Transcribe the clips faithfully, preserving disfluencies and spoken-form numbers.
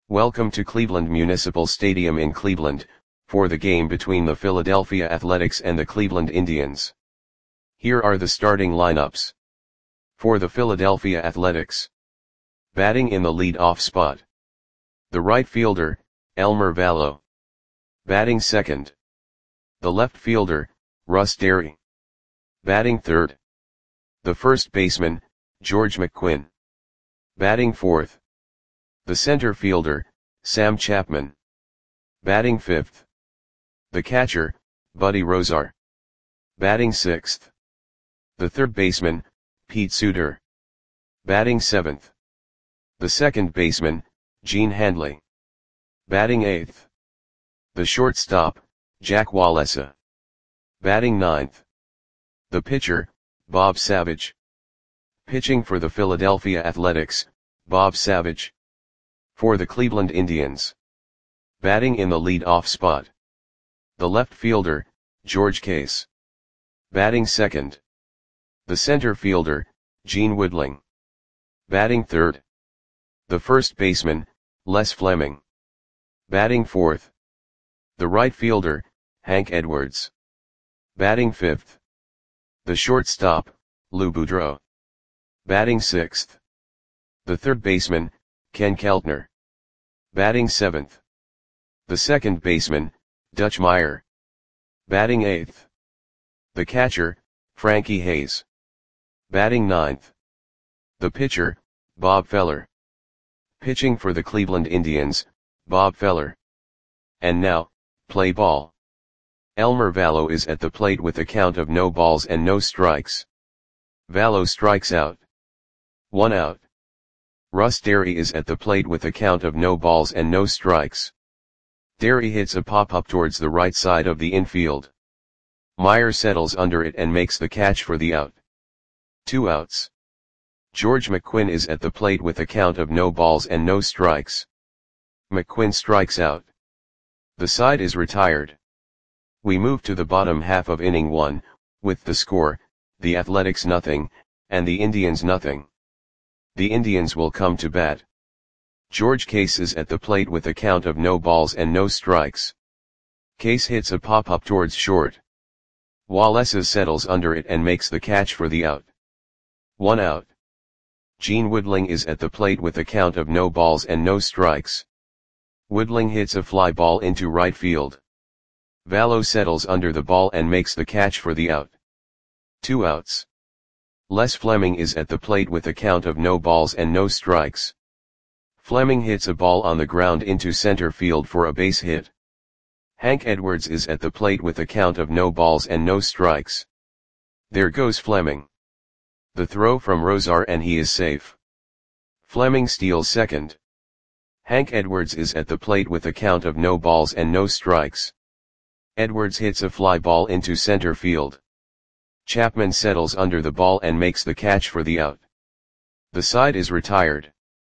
Welcome to Cleveland Municipal Stadium in Cleveland, for the game between the Philadelphia Athletics and the Cleveland Indians. Here are the starting lineups. For the Philadelphia Athletics. Batting in the lead-off spot. The right fielder, Elmer Valo. Batting second. The left fielder, Russ Derry. Batting third. The first baseman, George McQuinn. Batting fourth. The center fielder, Sam Chapman. Batting fifth. The catcher, Buddy Rozar. Batting sixth. The third baseman, Pete Suter. Batting seventh. The second baseman, Gene Handley. Batting eighth. The shortstop, Jack Wallesa. Batting ninth. The pitcher, Bob Savage. Pitching for the Philadelphia Athletics, Bob Savage. For the Cleveland Indians. Batting in the lead-off spot. The left fielder, George Case. Batting second. The center fielder, Gene Woodling. Batting third. The first baseman, Les Fleming. Batting fourth. The right fielder, Hank Edwards. Batting fifth. The shortstop, Lou Boudreau. Batting sixth. The third baseman, Ken Keltner. Batting seventh. The second baseman, Dutch Meyer. Batting eighth. The catcher, Frankie Hayes. Batting ninth. The pitcher, Bob Feller. Pitching for the Cleveland Indians, Bob Feller. And now, play ball. Elmer Valo is at the plate with a count of no balls and no strikes. Valo strikes out. One out. Russ Derry is at the plate with a count of no balls and no strikes. Derry hits a pop-up towards the right side of the infield. Meyer settles under it and makes the catch for the out. Two outs. George McQuinn is at the plate with a count of no balls and no strikes. McQuinn strikes out. The side is retired. We move to the bottom half of inning one, with the score, the Athletics nothing, and the Indians nothing. The Indians will come to bat. George Case is at the plate with a count of no balls and no strikes. Case hits a pop-up towards short. Wallesa settles under it and makes the catch for the out. One out. Gene Woodling is at the plate with a count of no balls and no strikes. Woodling hits a fly ball into right field. Valo settles under the ball and makes the catch for the out. Two outs. Les Fleming is at the plate with a count of no balls and no strikes. Fleming hits a ball on the ground into center field for a base hit. Hank Edwards is at the plate with a count of no balls and no strikes. There goes Fleming. The throw from Rozar and he is safe. Fleming steals second. Hank Edwards is at the plate with a count of no balls and no strikes. Edwards hits a fly ball into center field. Chapman settles under the ball and makes the catch for the out. The side is retired.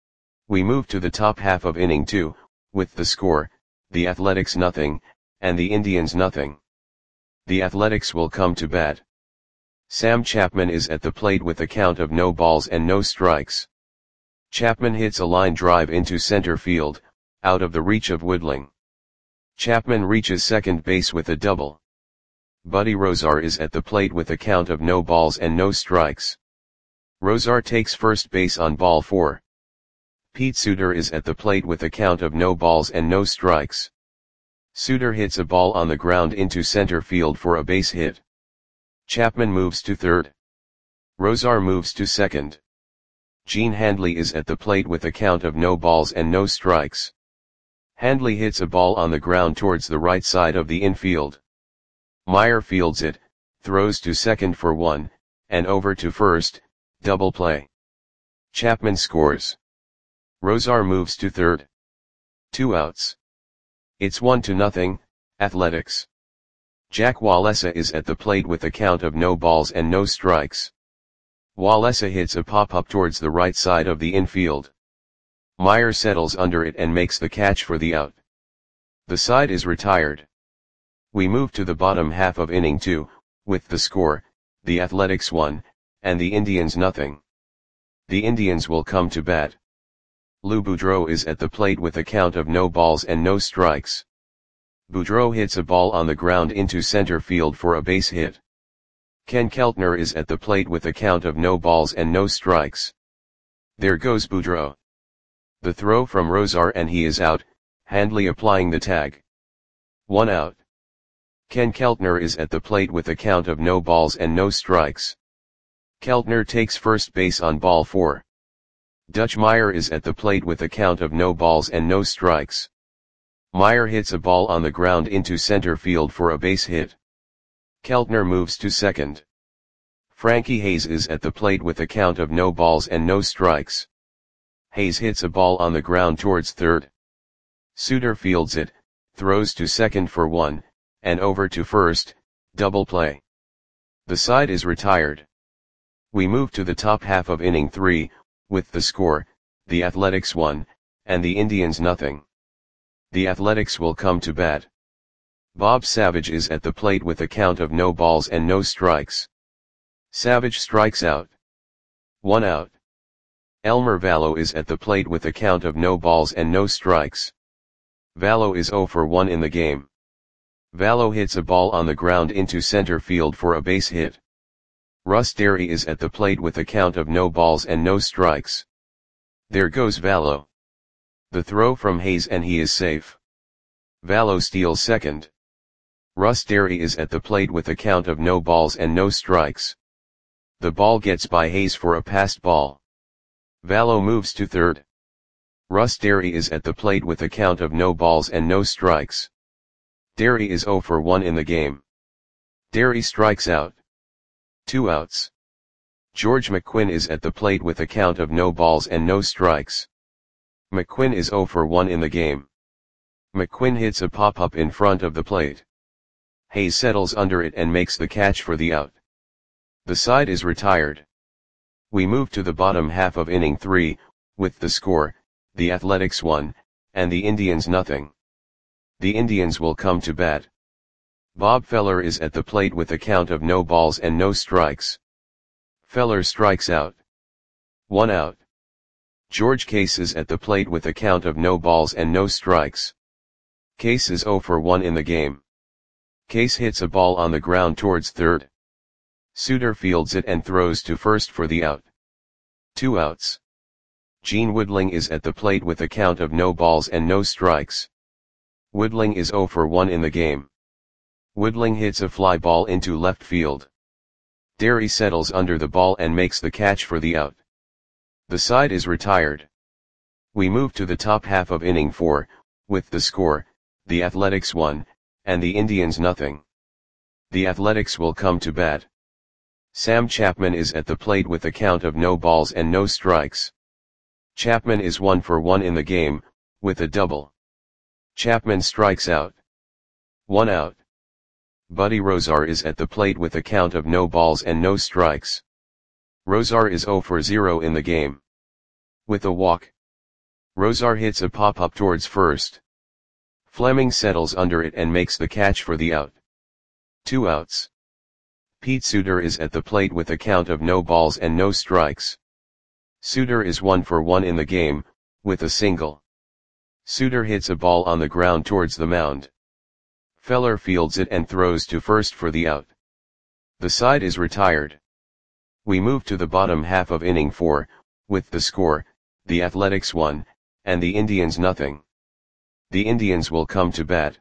We move to the top half of inning two, with the score, the Athletics nothing, and the Indians nothing. The Athletics will come to bat. Sam Chapman is at the plate with a count of no balls and no strikes. Chapman hits a line drive into center field, out of the reach of Woodling. Chapman reaches second base with a double. Buddy Rozar is at the plate with a count of no balls and no strikes. Rozar takes first base on ball four. Pete Suter is at the plate with a count of no balls and no strikes. Suter hits a ball on the ground into center field for a base hit. Chapman moves to third. Rozar moves to second. Gene Handley is at the plate with a count of no balls and no strikes. Handley hits a ball on the ground towards the right side of the infield. Meyer fields it, throws to second for one, and over to first, double play. Chapman scores. Rozar moves to third. Two outs. It's one to nothing, Athletics. Jack Wallesa is at the plate with a count of no balls and no strikes. Wallesa hits a pop-up towards the right side of the infield. Meyer settles under it and makes the catch for the out. The side is retired. We move to the bottom half of inning two, with the score, the Athletics one, and the Indians nothing. The Indians will come to bat. Lou Boudreau is at the plate with a count of no balls and no strikes. Boudreau hits a ball on the ground into center field for a base hit. Ken Keltner is at the plate with a count of no balls and no strikes. There goes Boudreau. The throw from Rosar and he is out, Handley applying the tag. One out. Ken Keltner is at the plate with a count of no balls and no strikes. Keltner takes first base on ball four. Dutch Meyer is at the plate with a count of no balls and no strikes. Meyer hits a ball on the ground into center field for a base hit. Keltner moves to second. Frankie Hayes is at the plate with a count of no balls and no strikes. Hayes hits a ball on the ground towards third. Suter fields it, throws to second for one, and over to first, double play. The side is retired. We move to the top half of inning three, with the score, the Athletics one, and the Indians nothing. The Athletics will come to bat. Bob Savage is at the plate with a count of no balls and no strikes. Savage strikes out. One out. Elmer Vallow is at the plate with a count of no balls and no strikes. Vallow is oh for one in the game. Vallow hits a ball on the ground into center field for a base hit. Russ Derry is at the plate with a count of no balls and no strikes. There goes Vallow. The throw from Hayes and he is safe. Vallow steals second. Russ Derry is at the plate with a count of no balls and no strikes. The ball gets by Hayes for a passed ball. Vallow moves to third. Russ Derry is at the plate with a count of no balls and no strikes. Derry is oh for one in the game. Derry strikes out. Two outs. George McQuinn is at the plate with a count of no balls and no strikes. McQuinn is oh for one in the game. McQuinn hits a pop-up in front of the plate. Hayes settles under it and makes the catch for the out. The side is retired. We move to the bottom half of inning three, with the score, the Athletics one, and the Indians nothing. The Indians will come to bat. Bob Feller is at the plate with a count of no balls and no strikes. Feller strikes out. One out. George Case is at the plate with a count of no balls and no strikes. Case is oh for one in the game. Case hits a ball on the ground towards third. Suter fields it and throws to first for the out. Two outs. Gene Woodling is at the plate with a count of no balls and no strikes. Woodling is oh for one in the game. Woodling hits a fly ball into left field. Derry settles under the ball and makes the catch for the out. The side is retired. We move to the top half of inning four, with the score, the Athletics one, and the Indians nothing. The Athletics will come to bat. Sam Chapman is at the plate with a count of no balls and no strikes. Chapman is one for one in the game, with a double. Chapman strikes out. One out. Buddy Rosar is at the plate with a count of no balls and no strikes. Rosar is oh for zero in the game. With a walk. Rosar hits a pop-up towards first. Fleming settles under it and makes the catch for the out. Two outs. Pete Suter is at the plate with a count of no balls and no strikes. Suter is one for one in the game, with a single. Suter hits a ball on the ground towards the mound. Feller fields it and throws to first for the out. The side is retired. We move to the bottom half of inning four, with the score, the Athletics one, and the Indians nothing. The Indians will come to bat.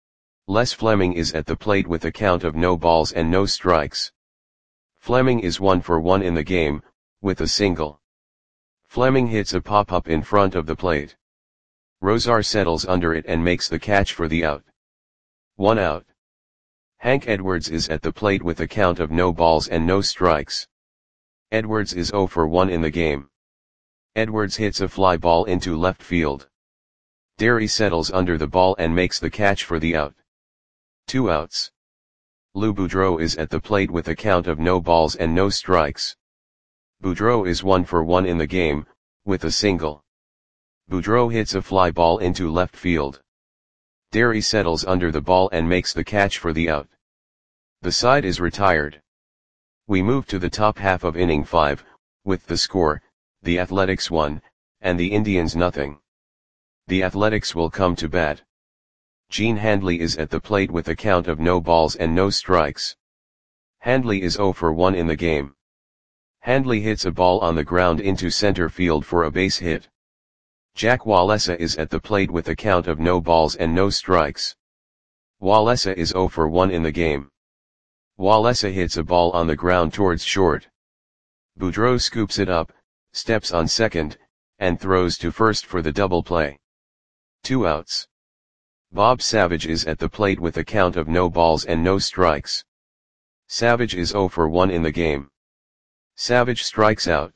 Les Fleming is at the plate with a count of no balls and no strikes. Fleming is one for one in the game, with a single. Fleming hits a pop-up in front of the plate. Rosar settles under it and makes the catch for the out. One out. Hank Edwards is at the plate with a count of no balls and no strikes. Edwards is oh for one in the game. Edwards hits a fly ball into left field. Derry settles under the ball and makes the catch for the out. Two outs. Lou Boudreau is at the plate with a count of no balls and no strikes. Boudreau is one for one in the game, with a single. Boudreau hits a fly ball into left field. Derry settles under the ball and makes the catch for the out. The side is retired. We move to the top half of inning five, with the score, the Athletics one, and the Indians nothing. The Athletics will come to bat. Gene Handley is at the plate with a count of no balls and no strikes. Handley is zero for one in the game. Handley hits a ball on the ground into center field for a base hit. Jack Walesa is at the plate with a count of no balls and no strikes. Walesa is zero for one in the game. Walesa hits a ball on the ground towards short. Boudreau scoops it up, steps on second, and throws to first for the double play. Two outs. Bob Savage is at the plate with a count of no balls and no strikes. Savage is zero for one in the game. Savage strikes out.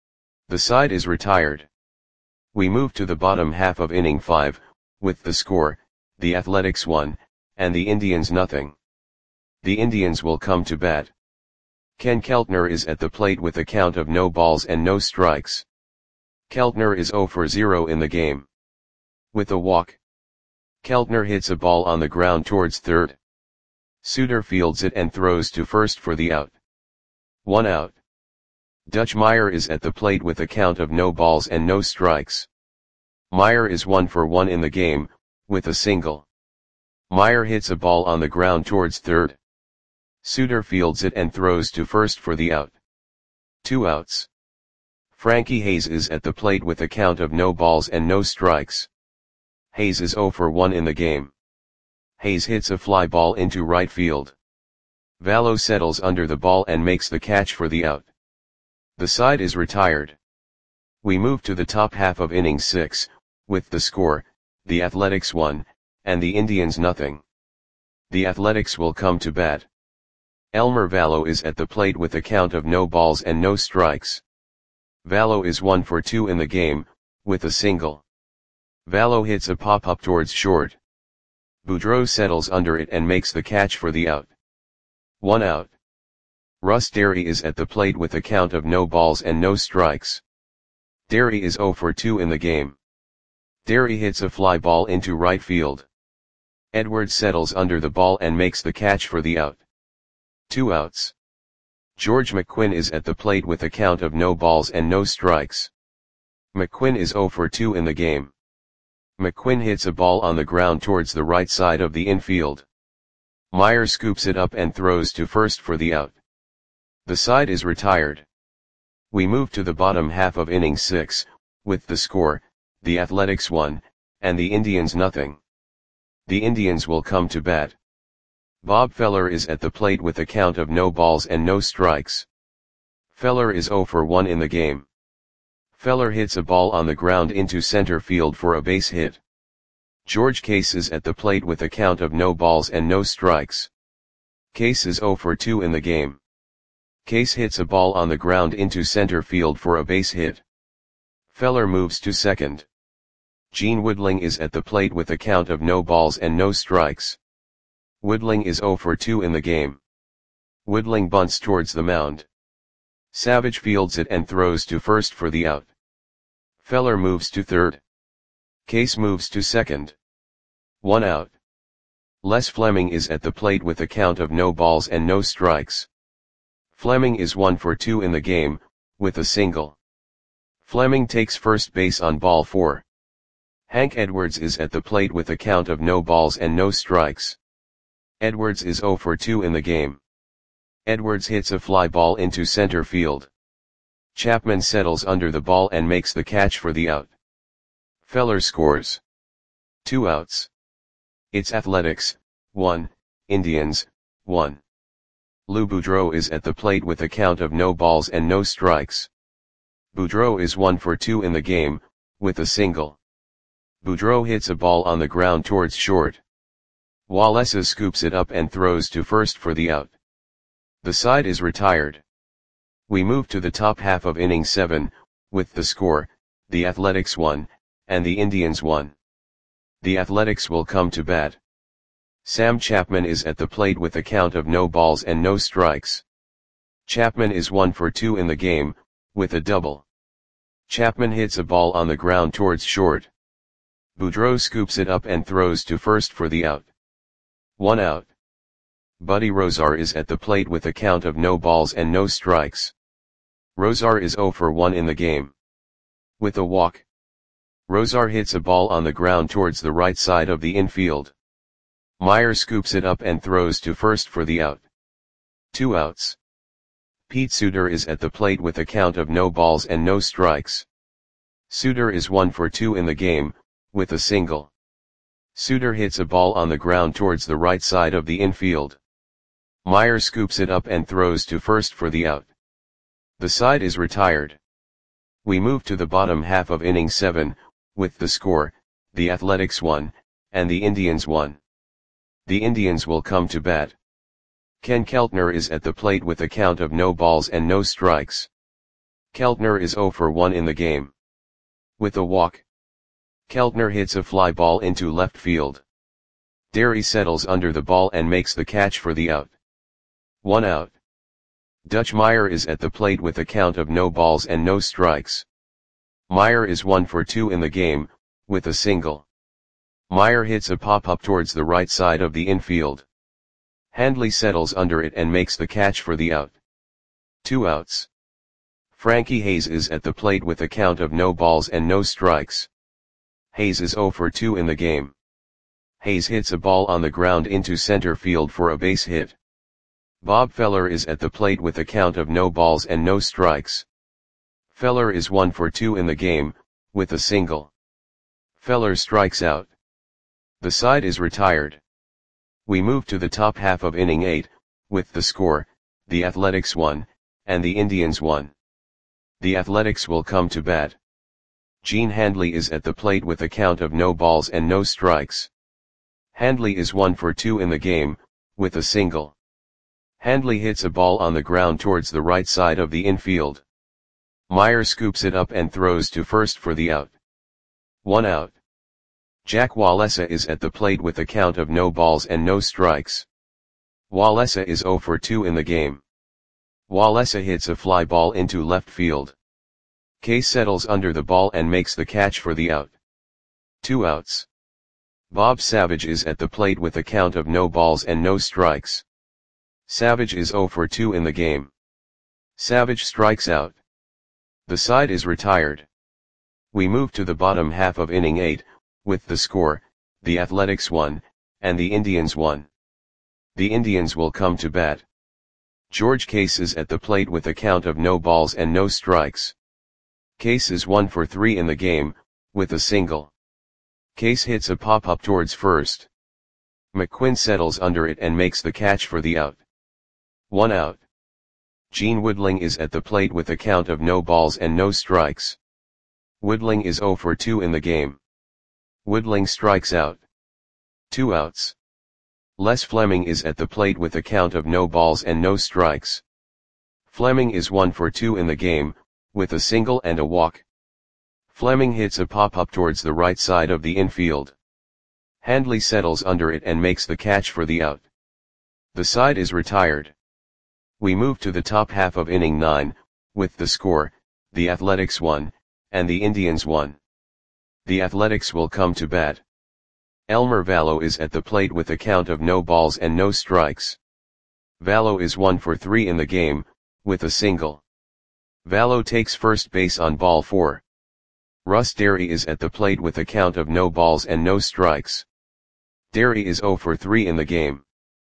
The side is retired. We move to the bottom half of inning five, with the score, the Athletics one, and the Indians nothing. The Indians will come to bat. Ken Keltner is at the plate with a count of no balls and no strikes. Keltner is zero for zero in the game. With a walk, Keltner hits a ball on the ground towards third. Suter fields it and throws to first for the out. One out. Dutch Meyer is at the plate with a count of no balls and no strikes. Meyer is one for one in the game, with a single. Meyer hits a ball on the ground towards third. Suter fields it and throws to first for the out. Two outs. Frankie Hayes is at the plate with a count of no balls and no strikes. Hayes is zero for one in the game. Hayes hits a fly ball into right field. Vallo settles under the ball and makes the catch for the out. The side is retired. We move to the top half of inning six, with the score, the Athletics one, and the Indians nothing. The Athletics will come to bat. Elmer Vallo is at the plate with a count of no balls and no strikes. Vallo is one for two in the game, with a single. Vallo hits a pop-up towards short. Boudreau settles under it and makes the catch for the out. One out. Russ Derry is at the plate with a count of no balls and no strikes. Derry is zero for two in the game. Derry hits a fly ball into right field. Edwards settles under the ball and makes the catch for the out. Two outs. George McQuinn is at the plate with a count of no balls and no strikes. McQuinn is zero for two in the game. McQuinn hits a ball on the ground towards the right side of the infield. Meyer scoops it up and throws to first for the out. The side is retired. We move to the bottom half of inning six, with the score, the Athletics one, and the Indians nothing. The Indians will come to bat. Bob Feller is at the plate with a count of no balls and no strikes. Feller is zero for one in the game. Feller hits a ball on the ground into center field for a base hit. George Case is at the plate with a count of no balls and no strikes. Case is zero for two in the game. Case hits a ball on the ground into center field for a base hit. Feller moves to second. Gene Woodling is at the plate with a count of no balls and no strikes. Woodling is zero for two in the game. Woodling bunts towards the mound. Savage fields it and throws to first for the out. Feller moves to third. Case moves to second. One out. Les Fleming is at the plate with a count of no balls and no strikes. Fleming is one for two in the game, with a single. Fleming takes first base on ball four. Hank Edwards is at the plate with a count of no balls and no strikes. Edwards is zero for two in the game. Edwards hits a fly ball into center field. Chapman settles under the ball and makes the catch for the out. Feller scores. Two outs. It's Athletics, one, Indians, one. Lou Boudreau is at the plate with a count of no balls and no strikes. Boudreau is one for two in the game, with a single. Boudreau hits a ball on the ground towards short. Walesa scoops it up and throws to first for the out. The side is retired. We move to the top half of inning seven, with the score, the Athletics one, and the Indians one. The Athletics will come to bat. Sam Chapman is at the plate with a count of no balls and no strikes. Chapman is one for two in the game, with a double. Chapman hits a ball on the ground towards short. Boudreau scoops it up and throws to first for the out. One out. Buddy Rosar is at the plate with a count of no balls and no strikes. Rosar is zero for one in the game. With a walk, Rosar hits a ball on the ground towards the right side of the infield. Meyer scoops it up and throws to first for the out. Two outs. Pete Suter is at the plate with a count of no balls and no strikes. Suter is one for two in the game, with a single. Suter hits a ball on the ground towards the right side of the infield. Meyer scoops it up and throws to first for the out. The side is retired. We move to the bottom half of inning seven, with the score, the Athletics one, and the Indians one. The Indians will come to bat. Ken Keltner is at the plate with a count of no balls and no strikes. Keltner is zero for one in the game. With a walk, Keltner hits a fly ball into left field. Derry settles under the ball and makes the catch for the out. One out. Dutch Meyer is at the plate with a count of no balls and no strikes. Meyer is one for two in the game, with a single. Meyer hits a pop-up towards the right side of the infield. Handley settles under it and makes the catch for the out. Two outs. Frankie Hayes is at the plate with a count of no balls and no strikes. Hayes is zero for two in the game. Hayes hits a ball on the ground into center field for a base hit. Bob Feller is at the plate with a count of no balls and no strikes. Feller is one for two in the game, with a single. Feller strikes out. The side is retired. We move to the top half of inning eight, with the score, the Athletics one, and the Indians one. The Athletics will come to bat. Gene Handley is at the plate with a count of no balls and no strikes. Handley is one for two in the game, with a single. Handley hits a ball on the ground towards the right side of the infield. Meyer scoops it up and throws to first for the out. One out. Jack Wallesa is at the plate with a count of no balls and no strikes. Wallesa is zero for two in the game. Wallesa hits a fly ball into left field. Case settles under the ball and makes the catch for the out. Two outs. Bob Savage is at the plate with a count of no balls and no strikes. Savage is zero for two in the game. Savage strikes out. The side is retired. We move to the bottom half of inning eight, with the score, the Athletics one, and the Indians one. The Indians will come to bat. George Case is at the plate with a count of no balls and no strikes. Case is one for three in the game, with a single. Case hits a pop-up towards first. McQuinn settles under it and makes the catch for the out. One out. Gene Woodling is at the plate with a count of no balls and no strikes. Woodling is zero for two in the game. Woodling strikes out. Two outs. Les Fleming is at the plate with a count of no balls and no strikes. Fleming is one for two in the game, with a single and a walk. Fleming hits a pop-up towards the right side of the infield. Handley settles under it and makes the catch for the out. The side is retired. We move to the top half of inning nine, with the score, the Athletics one, and the Indians one. The Athletics will come to bat. Elmer Vallow is at the plate with a count of no balls and no strikes. Vallow is one for three in the game, with a single. Vallow takes first base on ball four. Russ Derry is at the plate with a count of no balls and no strikes. Derry is zero for three in the game.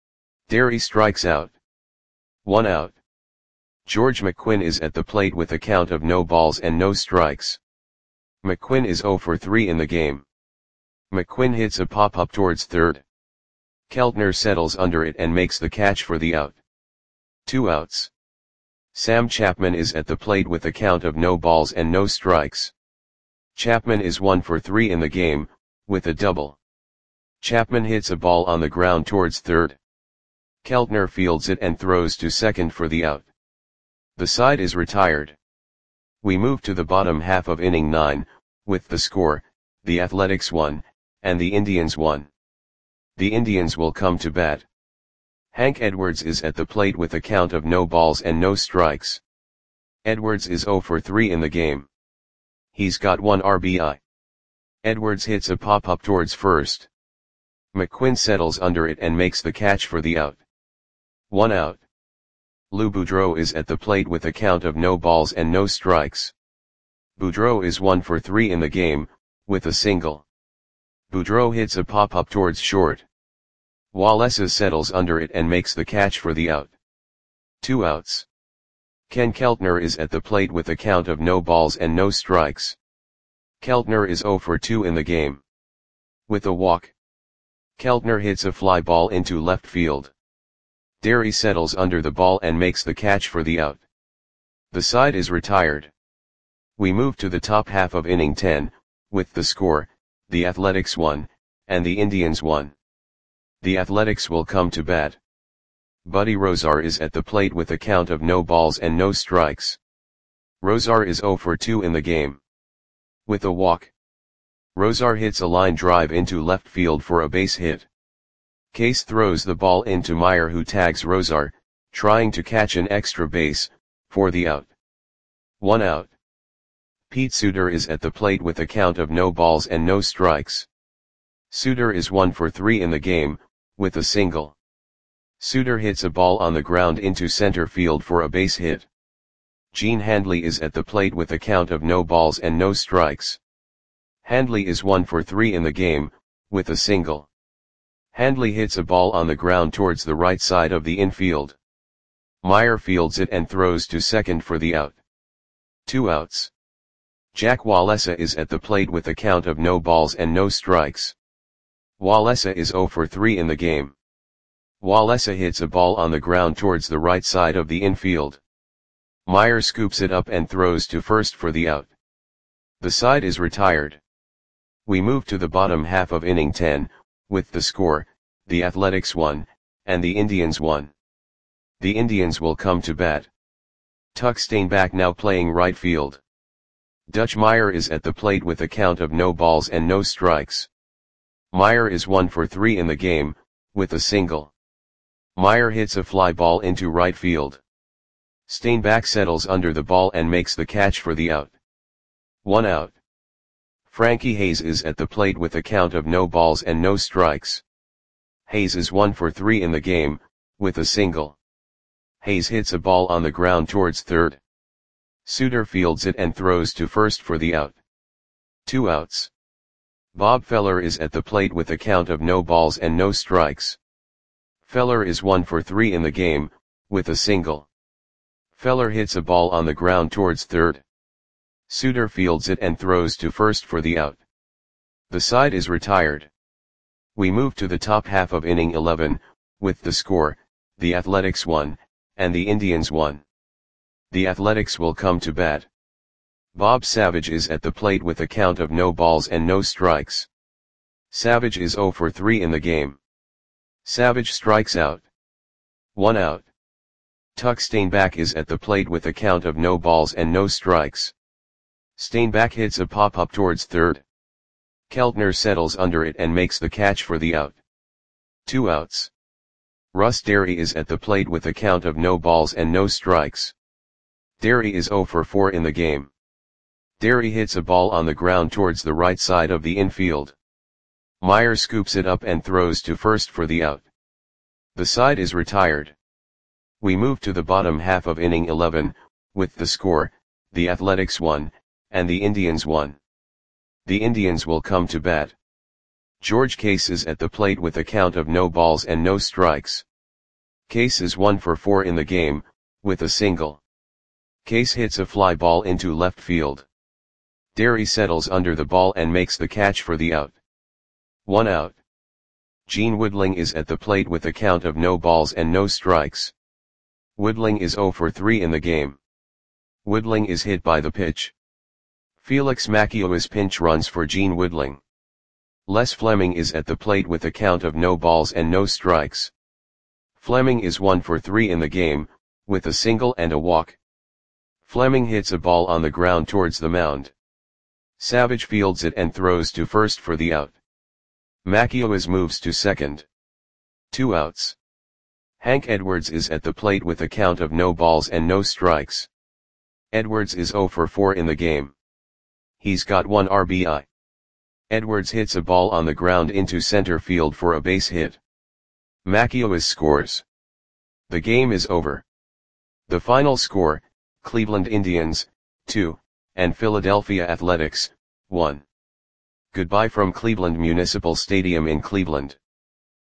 Derry strikes out. One out. George McQuinn is at the plate with a count of no balls and no strikes. McQuinn is zero for three in the game. McQuinn hits a pop-up towards third. Keltner settles under it and makes the catch for the out. Two outs. Sam Chapman is at the plate with a count of no balls and no strikes. Chapman is one for three in the game, with a double. Chapman hits a ball on the ground towards third. Keltner fields it and throws to second for the out. The side is retired. We move to the bottom half of inning nine, with the score, the Athletics one, and the Indians one. The Indians will come to bat. Hank Edwards is at the plate with a count of no balls and no strikes. Edwards is zero for three in the game. He's got one R B I. Edwards hits a pop-up towards first. McQuinn settles under it and makes the catch for the out. One out. Lou Boudreau is at the plate with a count of no balls and no strikes. Boudreau is one for three in the game, with a single. Boudreau hits a pop-up towards short. Walesa settles under it and makes the catch for the out. Two outs. Ken Keltner is at the plate with a count of no balls and no strikes. Keltner is zero for two in the game. With a walk. Keltner hits a fly ball into left field. Derry settles under the ball and makes the catch for the out. The side is retired. We move to the top half of inning ten, with the score, the Athletics one, and the Indians one. The Athletics will come to bat. Buddy Rosar is at the plate with a count of no balls and no strikes. Rosar is zero for two in the game. With a walk. Rosar hits a line drive into left field for a base hit. Case throws the ball into Meyer, who tags Rosar, trying to catch an extra base, for the out. One out. Pete Suter is at the plate with a count of no balls and no strikes. Suter is one for three in the game, with a single. Suter hits a ball on the ground into center field for a base hit. Gene Handley is at the plate with a count of no balls and no strikes. Handley is one for three in the game, with a single. Handley hits a ball on the ground towards the right side of the infield. Meyer fields it and throws to second for the out. Two outs. Jack Walesa is at the plate with a count of no balls and no strikes. Walesa is zero for three in the game. Walesa hits a ball on the ground towards the right side of the infield. Meyer scoops it up and throws to first for the out. The side is retired. We move to the bottom half of inning ten, with the score, the Athletics one, and the Indians one. The Indians will come to bat. Tuck Steinbach now playing right field. Dutch Meyer is at the plate with a count of no balls and no strikes. Meyer is one for three in the game, with a single. Meyer hits a fly ball into right field. Steinbach settles under the ball and makes the catch for the out. One out. Frankie Hayes is at the plate with a count of no balls and no strikes. Hayes is one for three in the game, with a single. Hayes hits a ball on the ground towards third. Suter fields it and throws to first for the out. Two outs. Bob Feller is at the plate with a count of no balls and no strikes. Feller is one for three in the game, with a single. Feller hits a ball on the ground towards third. Suter fields it and throws to first for the out. The side is retired. We move to the top half of inning eleven, with the score, the Athletics one, and the Indians one. The Athletics will come to bat. Bob Savage is at the plate with a count of no balls and no strikes. Savage is zero for three in the game. Savage strikes out. One out. Tuck Steinbach is at the plate with a count of no balls and no strikes. Steinbach hits a pop-up towards third. Keltner settles under it and makes the catch for the out. Two outs. Russ Derry is at the plate with a count of no balls and no strikes. Derry is zero for four in the game. Derry hits a ball on the ground towards the right side of the infield. Meyer scoops it up and throws to first for the out. The side is retired. We move to the bottom half of inning eleven, with the score, the Athletics one, and the Indians one. The Indians will come to bat. George Case is at the plate with a count of no balls and no strikes. Case is one for four in the game, with a single. Case hits a fly ball into left field. Derry settles under the ball and makes the catch for the out. One out. Gene Woodling is at the plate with a count of no balls and no strikes. Woodling is zero for three in the game. Woodling is hit by the pitch. Felix Macias pinch runs for Gene Woodling. Les Fleming is at the plate with a count of no balls and no strikes. Fleming is one for three in the game, with a single and a walk. Fleming hits a ball on the ground towards the mound. Savage fields it and throws to first for the out. Macias moves to second. Two outs. Hank Edwards is at the plate with a count of no balls and no strikes. Edwards is zero for four in the game. He's got one R B I. Edwards hits a ball on the ground into center field for a base hit. Macias scores. The game is over. The final score, Cleveland Indians, two, and Philadelphia Athletics, one. Goodbye from Cleveland Municipal Stadium in Cleveland.